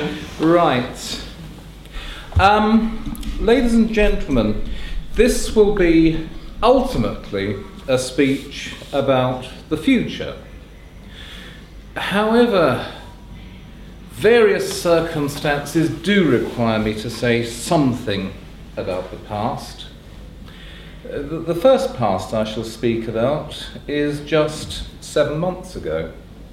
Right. Ladies and gentlemen, this will be ultimately a speech about the future. However, various circumstances do require me to say something about the past. The first past I shall speak about is just 7 months ago.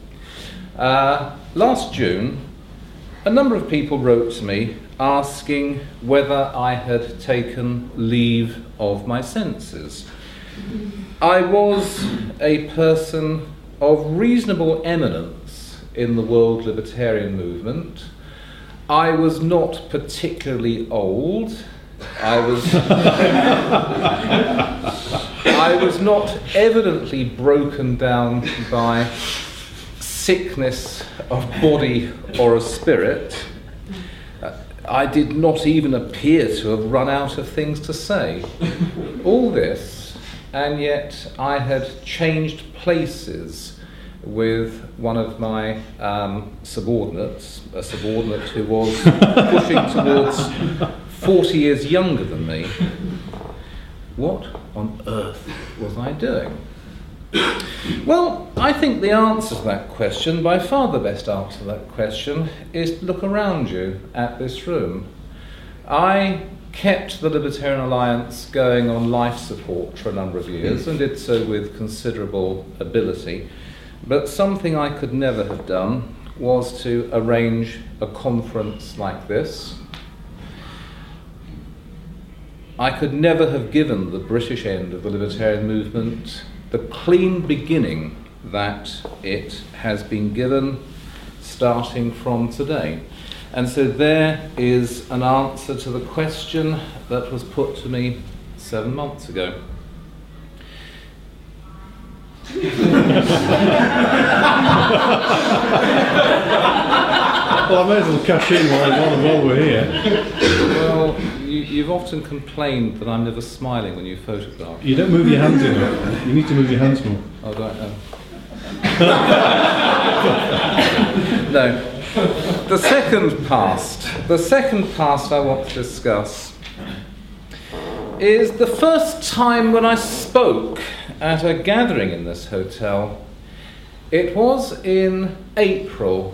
Last June, a number of people wrote to me asking whether I had taken leave of my senses. I was a person of reasonable eminence in the world libertarian movement. I was not particularly old. I was not evidently broken down by sickness of body or of spirit. I did not even appear to have run out of things to say. All this, and yet I had changed places with one of my subordinates, a subordinate who was pushing towards 40 years younger than me. What on earth was I doing? Well, I think the answer to that question, by far the best answer to that question, is to look around you at this room. I kept the Libertarian Alliance going on life support for a number of years and did so with considerable ability, but something I could never have done was to arrange a conference like this. I could never have given the British end of the libertarian movement the clean beginning that it has been given starting from today. And so there is an answer to the question that was put to me 7 months ago. Well, I may as well cash in while we're here. Well, you've often complained that I'm never smiling when you photograph. You don't move your hands enough. You need to move your hands more. Oh, do I? No. The second past I want to discuss is the first time when I spoke at a gathering in this hotel. It was in April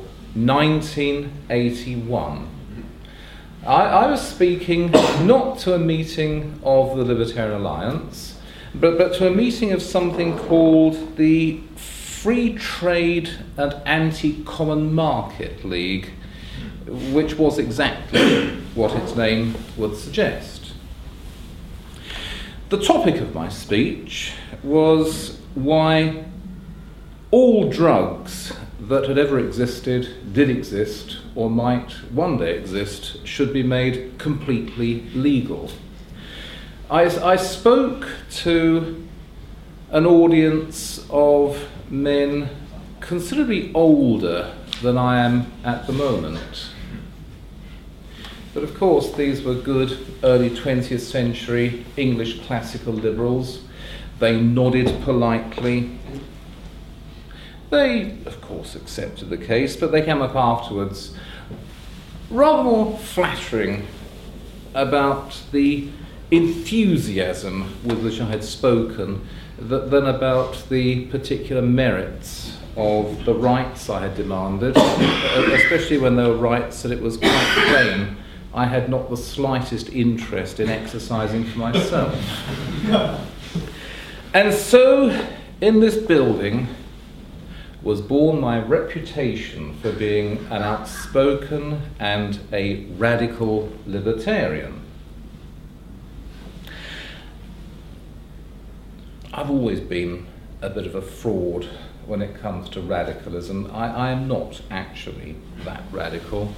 1981. I was speaking not to a meeting of the Libertarian Alliance, but to a meeting of something called the Free Trade and Anti-Common Market League, which was exactly what its name would suggest. The topic of my speech was why all drugs that had ever existed, did exist, or might one day exist, should be made completely legal. I spoke to an audience of men considerably older than I am at the moment. But of course, these were good early 20th century English classical liberals. They nodded politely. They, of course, accepted the case, but they came up afterwards rather more flattering about the enthusiasm with which I had spoken than about the particular merits of the rights I had demanded, especially when they were rights that it was quite plain I had not the slightest interest in exercising for myself. And so, in this building, was born my reputation for being an outspoken and a radical libertarian. I've always been a bit of a fraud when it comes to radicalism. I am not actually that radical.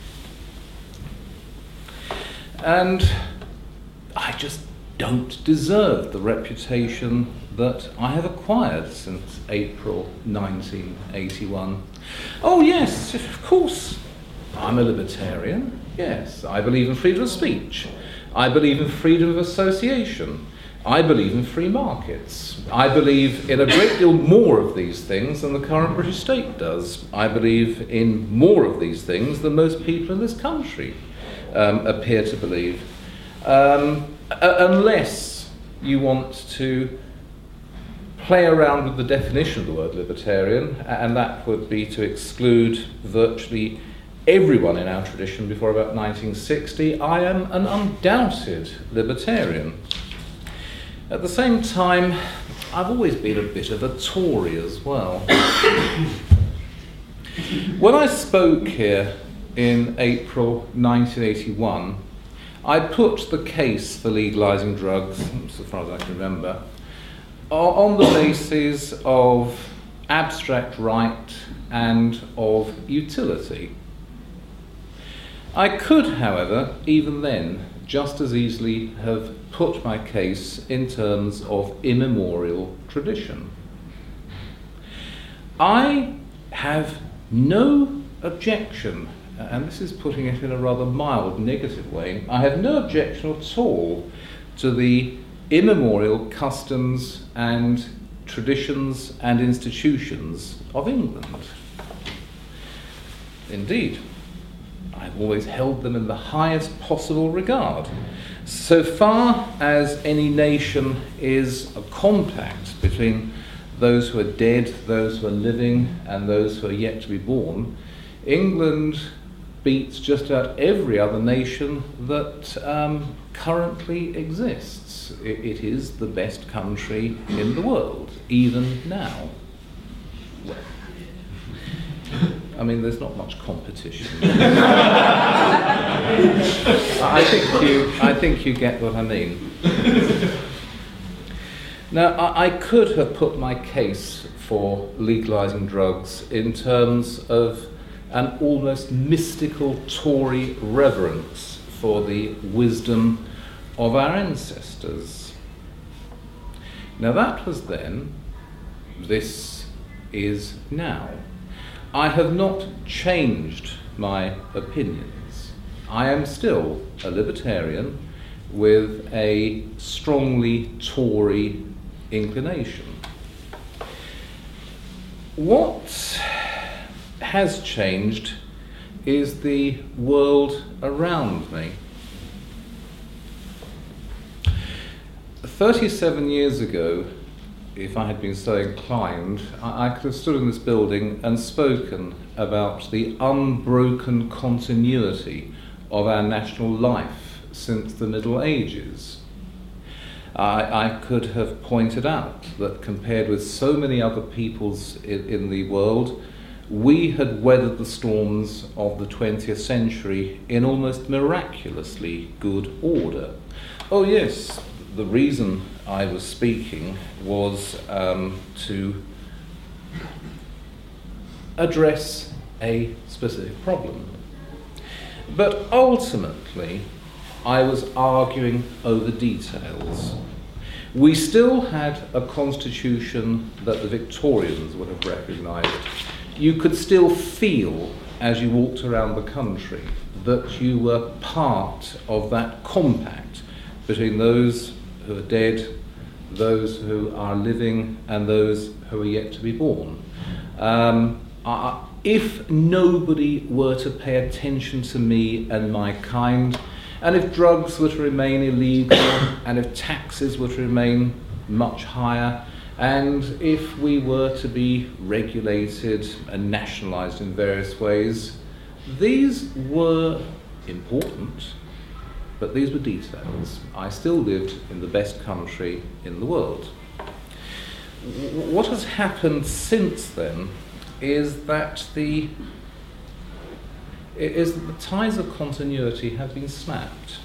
And I just don't deserve the reputation that I have acquired since April 1981. Oh yes, of course, I'm a libertarian. Yes, I believe in freedom of speech. I believe in freedom of association. I believe in free markets. I believe in a great deal more of these things than the current British state does. I believe in more of these things than most people in this country appear to believe. Unless you want to play around with the definition of the word libertarian, and that would be to exclude virtually everyone in our tradition before about 1960, I am an undoubted libertarian. At the same time, I've always been a bit of a Tory as well. When I spoke here in April 1981, I put the case for legalising drugs, so far as I can remember, on the basis of abstract right and of utility. I could, however, even then, just as easily have put my case in terms of immemorial tradition. I have no objection, and this is putting it in a rather mild negative way, I have no objection at all to the immemorial customs and traditions and institutions of England. Indeed, I've always held them in the highest possible regard. So far as any nation is a compact between those who are dead, those who are living, and those who are yet to be born, England beats just about every other nation that currently exists. It is the best country in the world, even now. Well, I mean, there's not much competition. I think you get what I mean. Now, I could have put my case for legalising drugs in terms of an almost mystical Tory reverence for the wisdom of our ancestors. Now, that was then, this is now. I have not changed my opinions. I am still a libertarian with a strongly Tory inclination. What has changed is the world around me. 37 years ago, if I had been so inclined, I could have stood in this building and spoken about the unbroken continuity of our national life since the Middle Ages. I could have pointed out that compared with so many other peoples in the world, we had weathered the storms of the 20th century in almost miraculously good order. Oh yes, the reason I was speaking was to address a specific problem. But ultimately, I was arguing over details. We still had a constitution that the Victorians would have recognised. You could still feel, as you walked around the country, that you were part of that compact between those who are dead, those who are living, and those who are yet to be born. If nobody were to pay attention to me and my kind, and if drugs were to remain illegal, and if taxes were to remain much higher, and if we were to be regulated and nationalised in various ways, these were important, but these were details. I still lived in the best country in the world. What has happened since then is that the ties of continuity have been snapped.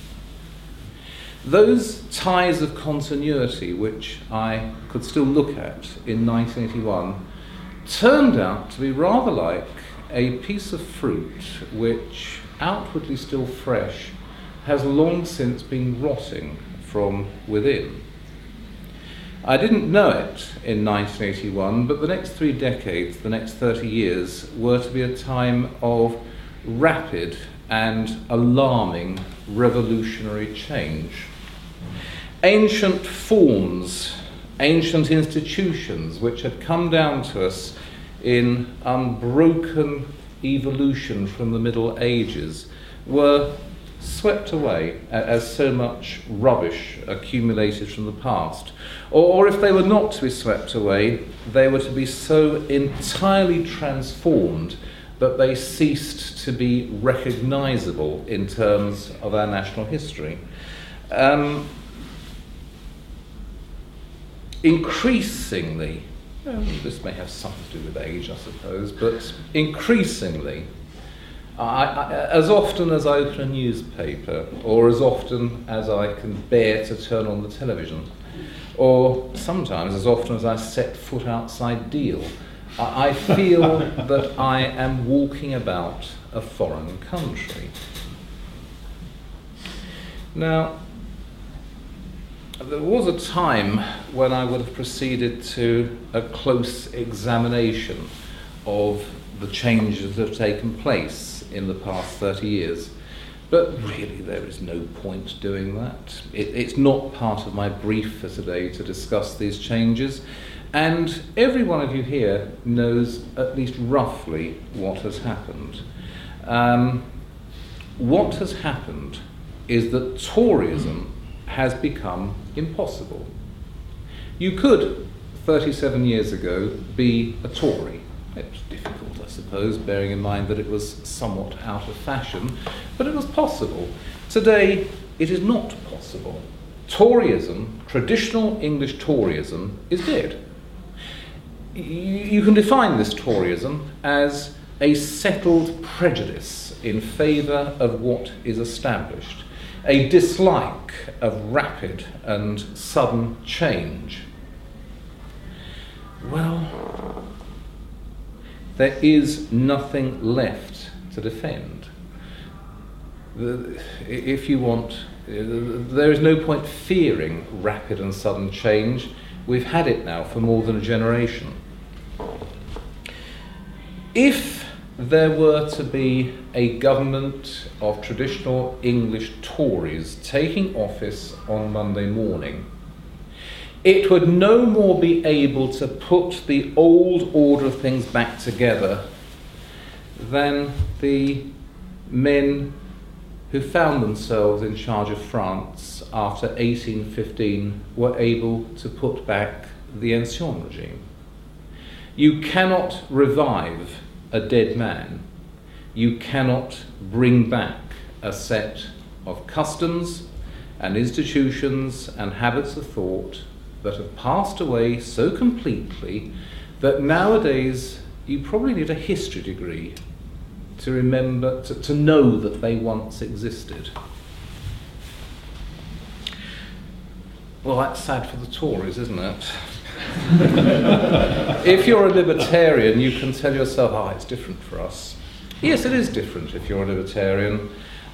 Those ties of continuity, which I could still look at in 1981, turned out to be rather like a piece of fruit which, outwardly still fresh, has long since been rotting from within. I didn't know it in 1981, but the next 3 decades, the next 30 years, were to be a time of rapid and alarming revolutionary change. ancient forms, ancient institutions which had come down to us in unbroken evolution from the Middle Ages were swept away as so much rubbish accumulated from the past. Or if they were not to be swept away, they were to be so entirely transformed that they ceased to be recognisable in terms of our national history. Increasingly, this may have something to do with age, I suppose, but increasingly, as often as I open a newspaper, or as often as I can bear to turn on the television, or sometimes as often as I set foot outside Deal, I feel that I am walking about a foreign country. Now, there was a time when I would have proceeded to a close examination of the changes that have taken place in the past 30 years. But really, there is no point doing that. It's not part of my brief for today to discuss these changes. And every one of you here knows at least roughly what has happened. What has happened is that Toryism has become impossible. You could, 37 years ago, be a Tory. It was difficult, I suppose, bearing in mind that it was somewhat out of fashion, but it was possible. Today, it is not possible. Toryism, traditional English Toryism, is dead. You can define this Toryism as a settled prejudice in favour of what is established, a dislike of rapid and sudden change. Well, there is nothing left to defend. If you want, there is no point fearing rapid and sudden change. We've had it now for more than a generation. If there were to be a government of traditional English Tories taking office on Monday morning, it would no more be able to put the old order of things back together than the men who found themselves in charge of France after 1815 were able to put back the Ancien regime. You cannot revive a dead man. You cannot bring back a set of customs and institutions and habits of thought that have passed away so completely that nowadays you probably need a history degree to remember, to know that they once existed. Well, that's sad for the Tories, isn't it? If you're a libertarian, you can tell yourself, it's different for us. Yes, it is different if you're a libertarian.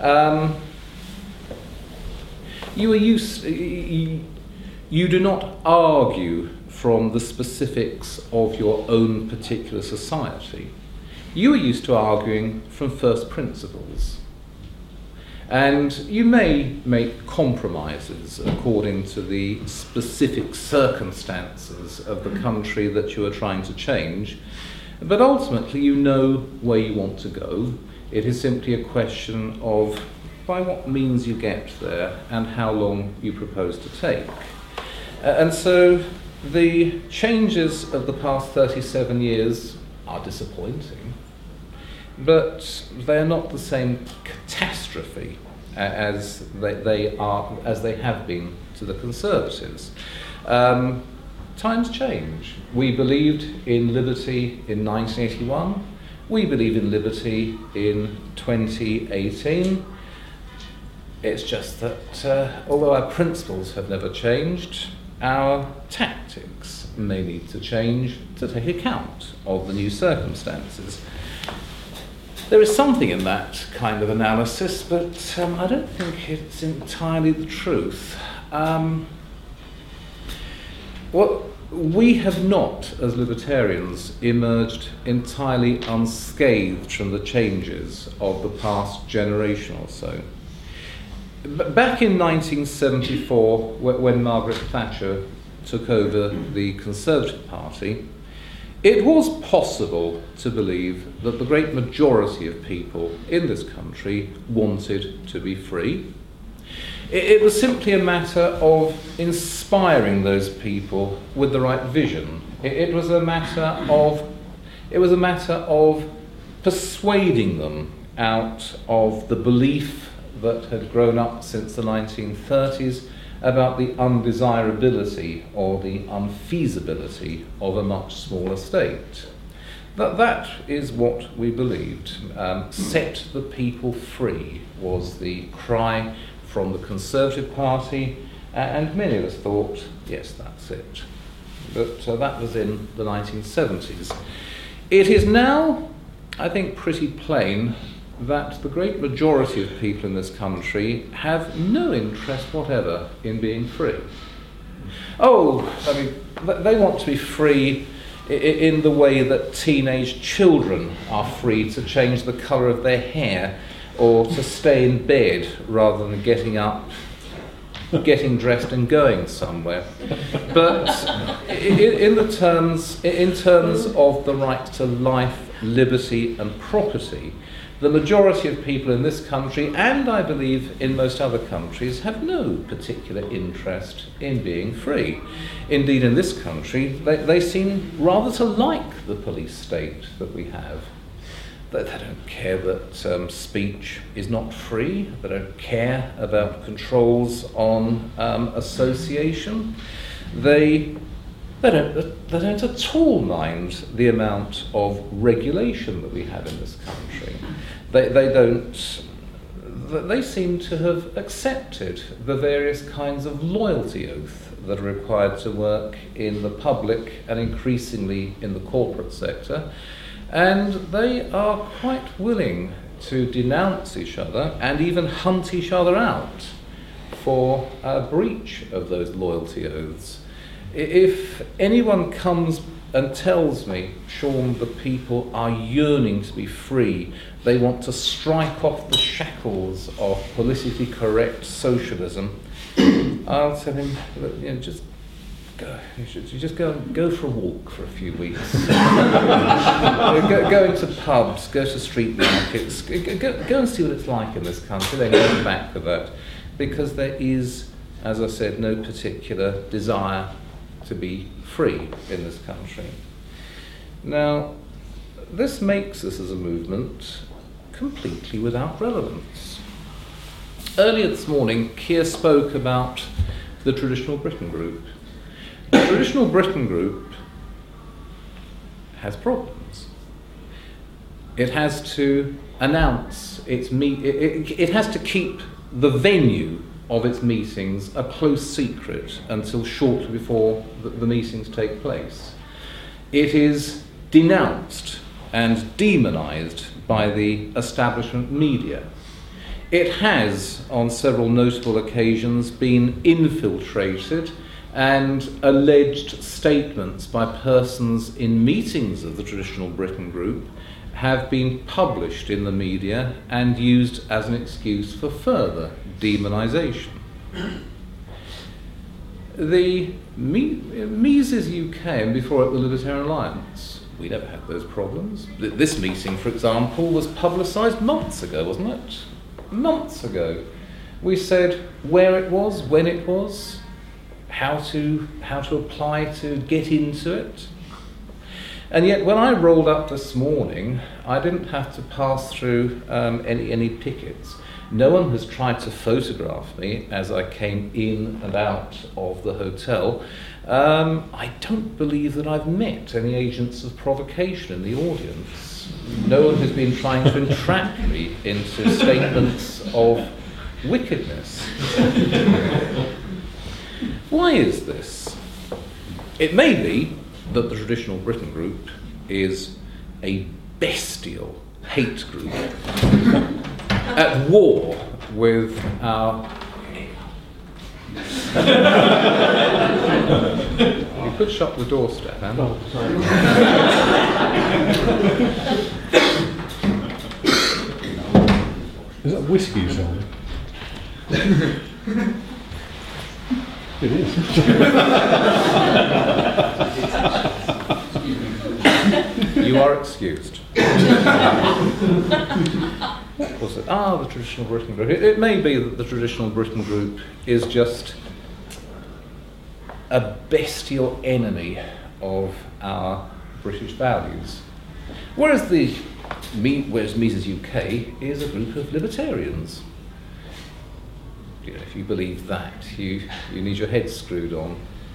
You do not argue from the specifics of your own particular society. You are used to arguing from first principles. And you may make compromises according to the specific circumstances of the country that you are trying to change, but ultimately you know where you want to go. It is simply a question of by what means you get there and how long you propose to take. And so the changes of the past 37 years are disappointing, but they're not the same catastrophe as they have been to the Conservatives. Times change. We believed in liberty in 1981. We believe in liberty in 2018. It's just that although our principles have never changed, our tactics may need to change to take account of the new circumstances. There is something in that kind of analysis, but I don't think it's entirely the truth. We have not, as libertarians, emerged entirely unscathed from the changes of the past generation or so. Back in 1974, when Margaret Thatcher took over the Conservative Party, it was possible to believe that the great majority of people in this country wanted to be free. It was simply a matter of inspiring those people with the right vision. It was a matter of persuading them out of the belief that had grown up since the 1930s about the undesirability or the unfeasibility of a much smaller state. That is what we believed. Set the people free was the cry from the Conservative Party, and many of us thought, yes, that's it. But that was in the 1970s. It is now, I think, pretty plain that the great majority of people in this country have no interest whatever in being free. They want to be free in the way that teenage children are free to change the colour of their hair or to stay in bed rather than getting up, getting dressed and going somewhere. But in terms of the right to life, liberty and property, the majority of people in this country, and I believe in most other countries, have no particular interest in being free. Indeed, in this country, they seem rather to like the police state that we have. They don't care that speech is not free. They don't care about controls on association. They don't at all mind the amount of regulation that we have in this country. They seem to have accepted the various kinds of loyalty oath that are required to work in the public and increasingly in the corporate sector. And they are quite willing to denounce each other and even hunt each other out for a breach of those loyalty oaths. If anyone comes and tells me, Sean, the people are yearning to be free, they want to strike off the shackles of politically correct socialism, I'll tell him, just go. You should just go for a walk for a few weeks. Go into pubs, go to street markets, go and see what it's like in this country, then go back to that. Because there is, as I said, no particular desire to be free in this country. Now, this makes us as a movement completely without relevance. Earlier this morning, Keir spoke about the Traditional Britain Group. The Traditional Britain Group has problems. It has to announce its it has to keep the venue of its meetings a close secret until shortly before the meetings take place. It is denounced and demonised by the establishment media. It has, on several notable occasions, been infiltrated, and alleged statements by persons in meetings of the Traditional Britain Group have been published in the media and used as an excuse for further demonisation. The Mises UK, and before it the Libertarian Alliance, we never had those problems. This meeting, for example, was publicised months ago, wasn't it? Months ago. We said where it was, when it was, how to apply to get into it. And yet when I rolled up this morning, I didn't have to pass through any pickets. No one has tried to photograph me as I came in and out of the hotel. I don't believe that I've met any agents of provocation in the audience. No one has been trying to entrap me into statements of wickedness. Why is this? It may be that the Traditional Britain Group is a bestial hate group at war with our... You could shut the door, Stefan. Oh, sorry. Is that whiskey or something? It is. You are excused. What was it? The Traditional Britain Group. It may be that the Traditional Britain Group is just a bestial enemy of our British values. Whereas Mises UK is a group of libertarians. If you believe that, you need your head screwed on.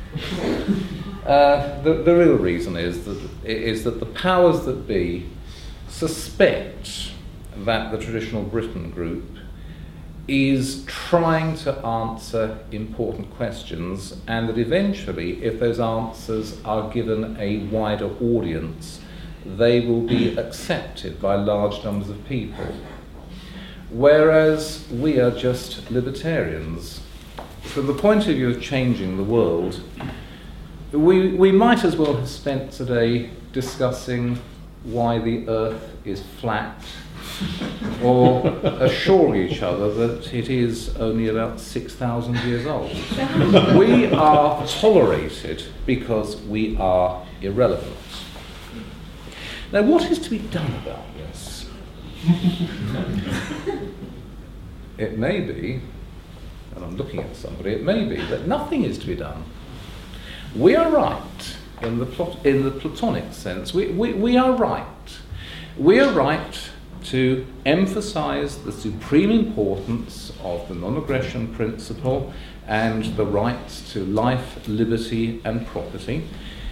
The real reason is that the powers that be suspect that the Traditional Britain Group is trying to answer important questions, and that eventually, if those answers are given a wider audience, they will be accepted by large numbers of people. Whereas we are just libertarians. From the point of view of changing the world, we might as well have spent today discussing why the Earth is flat, or assuring each other that it is only about 6,000 years old. We are tolerated because we are irrelevant. Now, what is to be done about this? It may be, and I'm looking at somebody, it may be that nothing is to be done. We are right in the Platonic sense. We are right. We are right to emphasize the supreme importance of the non-aggression principle and the rights to life, liberty, and property.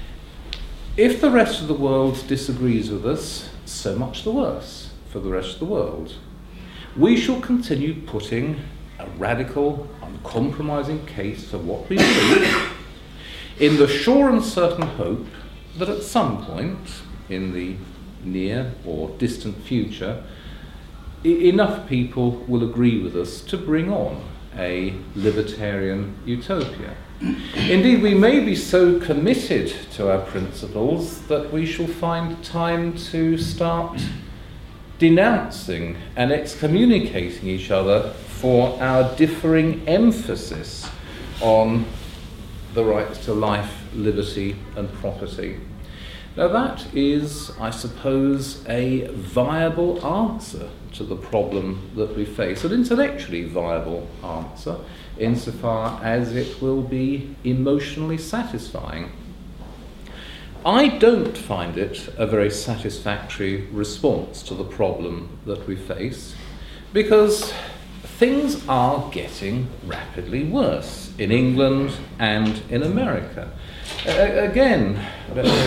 If the rest of the world disagrees with us, so much the worse for the rest of the world. We shall continue putting a radical, uncompromising case for what we believe, in the sure and certain hope that at some point in the near or distant future, enough people will agree with us to bring on a libertarian utopia. Indeed, we may be so committed to our principles that we shall find time to start denouncing and excommunicating each other for our differing emphasis on the rights to life, liberty, and property. Now that is, I suppose, a viable answer to the problem that we face, an intellectually viable answer, insofar as it will be emotionally satisfying. I don't find it a very satisfactory response to the problem that we face, because things are getting rapidly worse in England and in America. Again, let me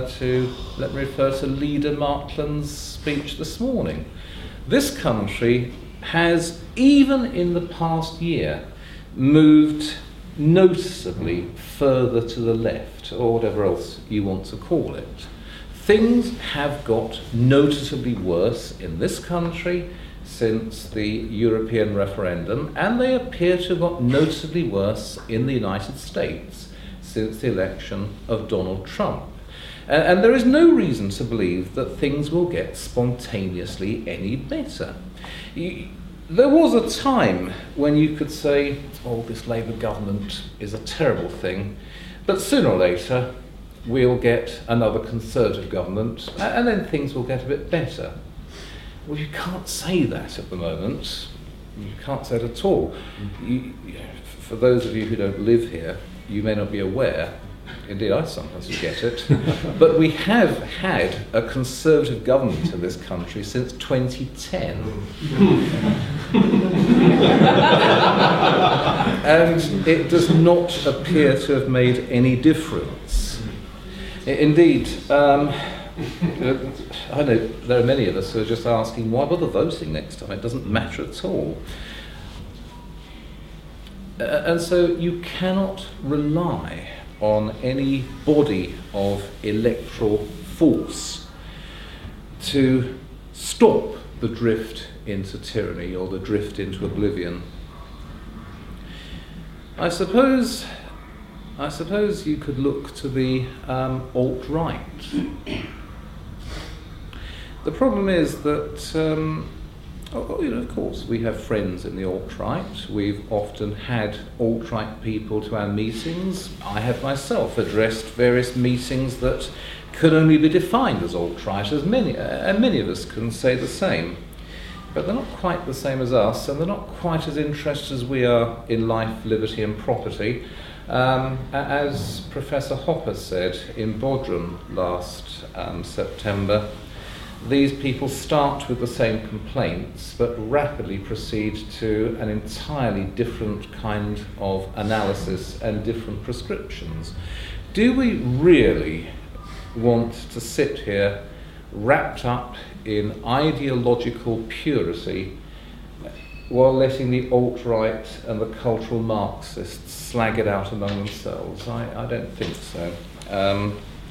refer to Leader Markland's speech this morning. This country has, even in the past year, moved noticeably further to the left, or whatever else you want to call it. Things have got noticeably worse in this country since the European referendum, and they appear to have got noticeably worse in the United States since the election of Donald Trump. And there is no reason to believe that things will get spontaneously any better. There was a time when you could say, oh, this Labour government is a terrible thing, but sooner or later we'll get another Conservative government, and then things will get a bit better. Well, you can't say that at the moment. You can't say it at all. For those of you who don't live here, you may not be aware, indeed I sometimes forget it, but we have had a Conservative government in this country since 2010. And it does not appear to have made any difference. Indeed, I know there are many of us who are just asking, why bother voting next time? It doesn't matter at all. And so you cannot rely on any body of electoral force to stop the drift into tyranny or the drift into oblivion. I suppose you could look to the alt-right. The problem is that Of course, we have friends in the alt-right. We've often had alt-right people to our meetings. I have myself addressed various meetings that could only be defined as alt-right, and many of us can say the same. But they're not quite the same as us, and they're not quite as interested as we are in life, liberty and property. As Professor Hopper said in Bodrum last September, these people start with the same complaints but rapidly proceed to an entirely different kind of analysis and different prescriptions. Do we really want to sit here wrapped up in ideological purity while letting the alt-right and the cultural Marxists slag it out among themselves? I don't think so.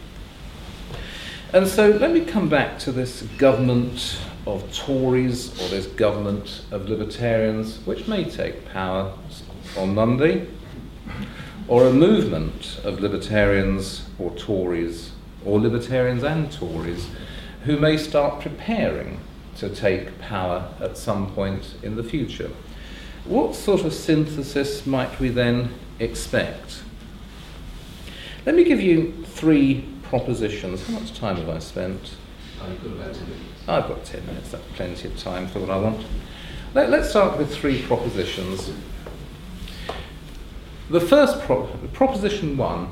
And so let me come back to this government of Tories or this government of libertarians, which may take power on Monday, or a movement of libertarians or Tories, or libertarians and Tories, who may start preparing to take power at some point in the future. What sort of synthesis might we then expect? Let me give you 3 propositions. How much time have I spent? I've got about 10 minutes. I've got 10 minutes, that's plenty of time for what I want. Let's start with 3 propositions. The first proposition 1,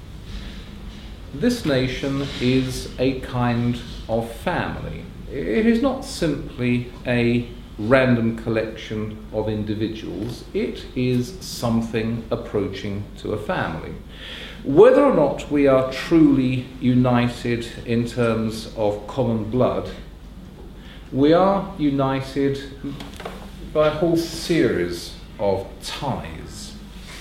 this nation is a kind of family. It is not simply a random collection of individuals, it is something approaching to a family. Whether or not we are truly united in terms of common blood, we are united by a whole series of ties.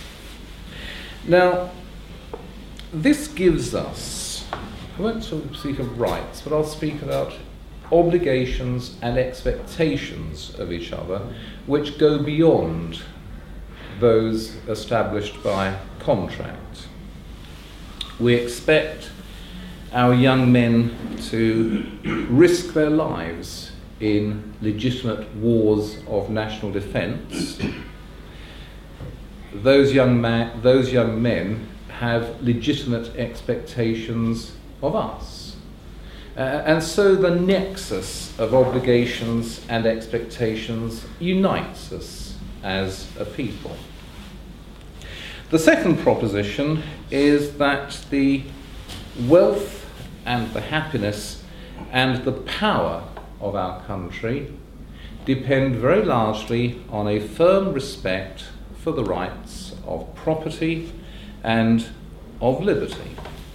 Now, this gives us, I won't speak of rights, but I'll speak about obligations and expectations of each other, which go beyond those established by contract. We expect our young men to risk their lives in legitimate wars of national defence. Those young men have legitimate expectations of us. And so the nexus of obligations and expectations unites us as a people. The second proposition is that the wealth and the happiness and the power of our country depend very largely on a firm respect for the rights of property and of liberty.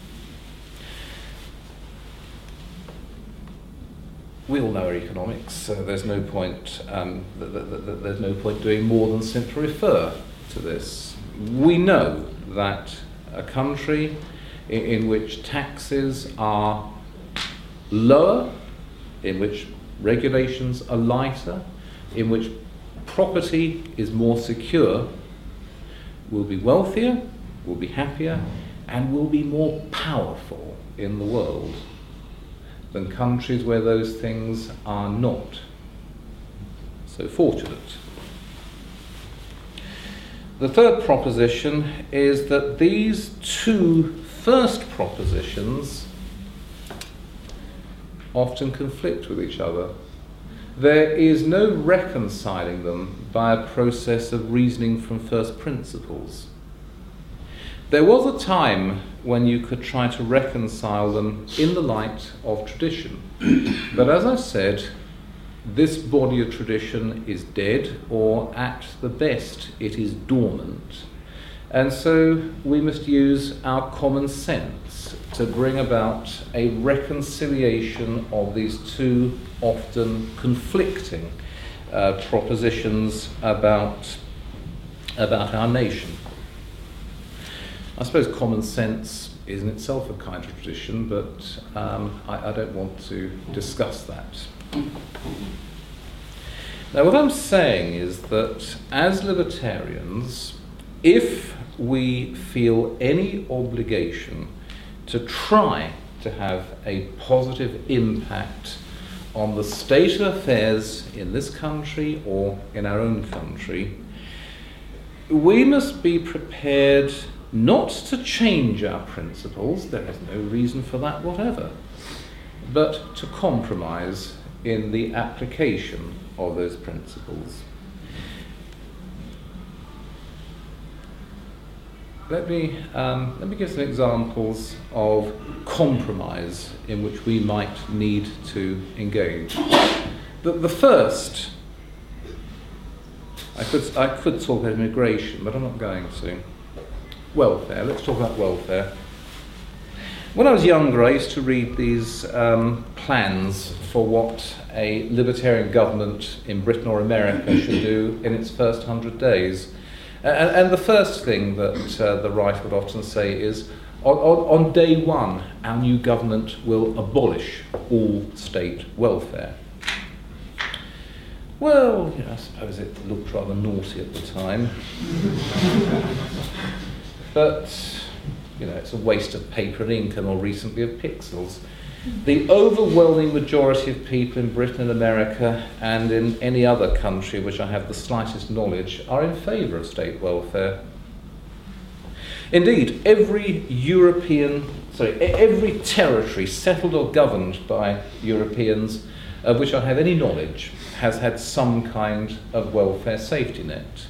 We all know our economics, so there's no point doing more than simply refer to this. We know that a country in which taxes are lower, in which regulations are lighter, in which property is more secure, will be wealthier, will be happier, and will be more powerful in the world than countries where those things are not so fortunate. The third proposition is that these 2 first propositions often conflict with each other. There is no reconciling them by a process of reasoning from first principles. There was a time when you could try to reconcile them in the light of tradition. But as I said, this body of tradition is dead, or at the best it is dormant. And so we must use our common sense to bring about a reconciliation of these 2 often conflicting propositions about our nation. I suppose common sense is in itself a kind of tradition, but I don't want to discuss that. Now, what I'm saying is that as libertarians, if we feel any obligation to try to have a positive impact on the state of affairs in this country or in our own country, we must be prepared not to change our principles, there is no reason for that whatever, but to compromise in the application of those principles. Let me give some examples of compromise in which we might need to engage. The first, I could talk about immigration, but I'm not going to. Welfare. Let's talk about welfare. When I was younger, I used to read these plans for what a libertarian government in Britain or America should do in its first 100 days. And the first thing that the right would often say is, on day one, our new government will abolish all state welfare. Well, I suppose it looked rather naughty at the time. But, it's a waste of paper and ink, and more recently of pixels. The overwhelming majority of people in Britain and America and in any other country which I have the slightest knowledge are in favour of state welfare. Indeed, every territory settled or governed by Europeans of which I have any knowledge has had some kind of welfare safety net.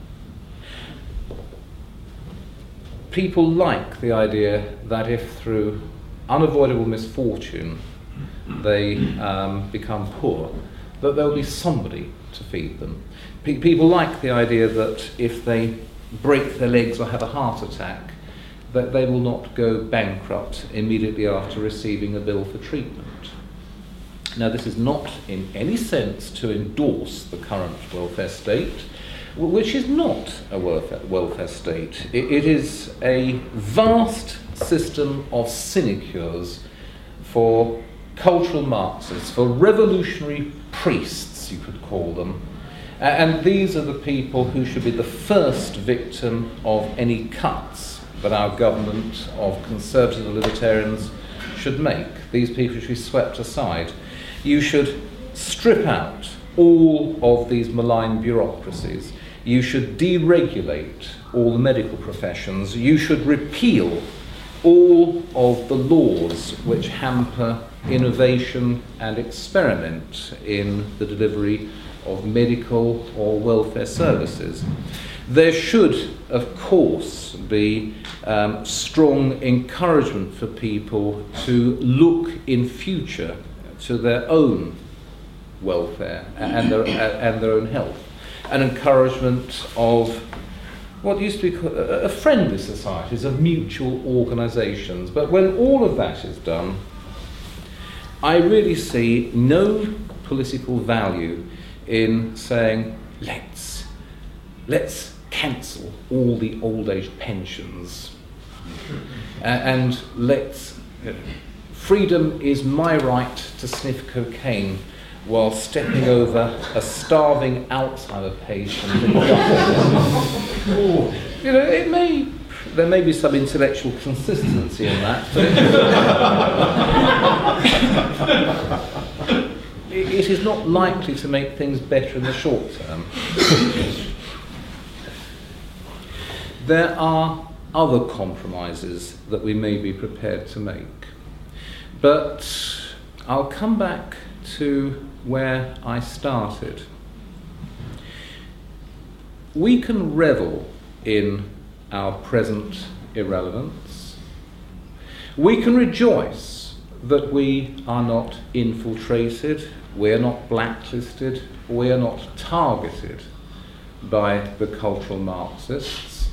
People like the idea that if through unavoidable misfortune they become poor, that there'll be somebody to feed them. People like the idea that if they break their legs or have a heart attack, that they will not go bankrupt immediately after receiving a bill for treatment. Now, this is not in any sense to endorse the current welfare state, which is not a welfare state. It is a vast system of sinecures for cultural Marxists, for revolutionary priests, you could call them. And these are the people who should be the first victim of any cuts that our government of conservative libertarians should make. These people should be swept aside. You should strip out all of these malign bureaucracies. You should deregulate all the medical professions. You should repeal all of the laws which hamper innovation and experiment in the delivery of medical or welfare services. There should, of course, be strong encouragement for people to look in future to their own welfare and their own health. An encouragement of what used to be called a friendly societies, of mutual organisations. But when all of that is done, I really see no political value in saying, let's cancel all the old age pensions and freedom is my right to sniff cocaine while stepping over a starving Alzheimer patient. There may be some intellectual consistency in that, but it is not likely to make things better in the short term. There are other compromises that we may be prepared to make, but I'll come back to where I started. We can revel in our present irrelevance. We can rejoice that we are not infiltrated, we are not blacklisted, we are not targeted by the cultural Marxists.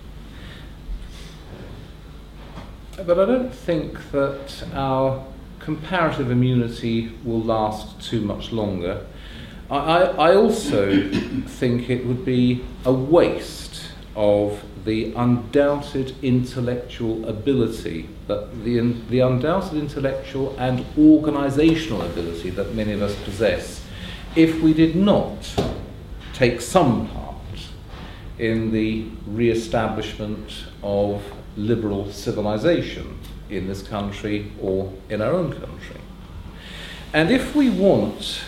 But I don't think that our comparative immunity will last too much longer. I also think it would be a waste of the undoubted intellectual ability, the undoubted intellectual and organisational ability that many of us possess, if we did not take some part in the re-establishment of liberal civilization in this country or in our own country. And if we want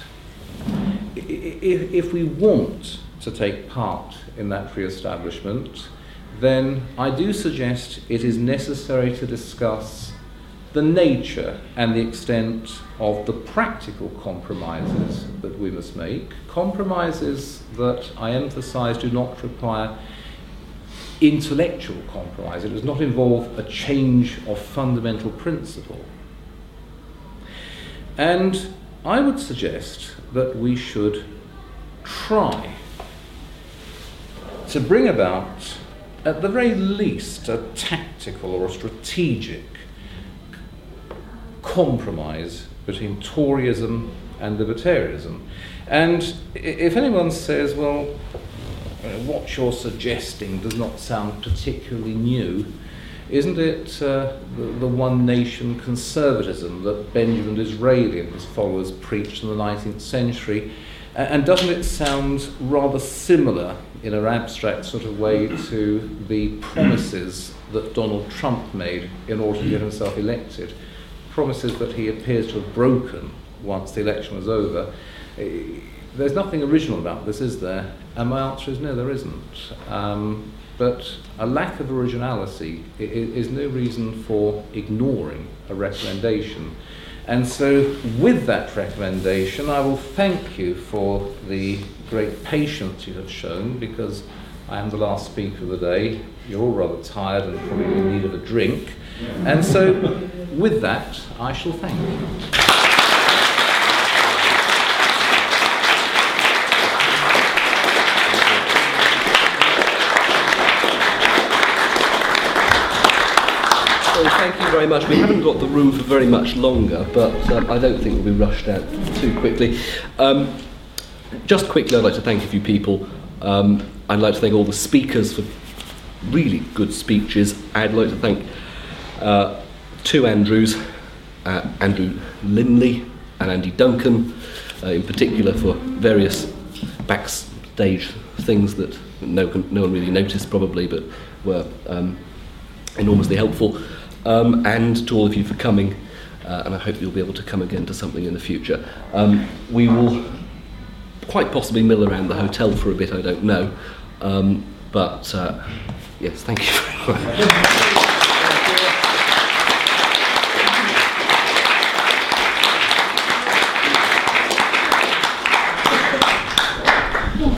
to take part in that re-establishment, then I do suggest it is necessary to discuss the nature and the extent of the practical compromises that we must make. Compromises that, I emphasise, do not require intellectual compromise. It does not involve a change of fundamental principle. And I would suggest that we should try to bring about, at the very least, a tactical or a strategic compromise between Toryism and libertarianism. And if anyone says, well, what you're suggesting does not sound particularly new, isn't it the one nation conservatism that Benjamin Disraeli and his followers preached in the 19th century? And doesn't it sound rather similar in an abstract sort of way to the promises that Donald Trump made in order to get himself elected? Promises that he appears to have broken once the election was over. There's nothing original about this, is there? And my answer is no, there isn't. But a lack of originality is no reason for ignoring a recommendation. And so with that recommendation, I will thank you for the great patience you have shown, because I am the last speaker of the day. You're all rather tired and probably in need of a drink. And so with that, I shall thank you. Thank you very much. We haven't got the room for very much longer, but I don't think we'll be rushed out too quickly. Just quickly, I'd like to thank a few people. I'd like to thank all the speakers for really good speeches. I'd like to thank two Andrews, Andrew Linley and Andy Duncan, in particular for various backstage things that no one really noticed probably, but were enormously helpful. And to all of you for coming, and I hope you'll be able to come again to something in the future. We will quite possibly mill around the hotel for a bit, I don't know. But yes, thank you very much.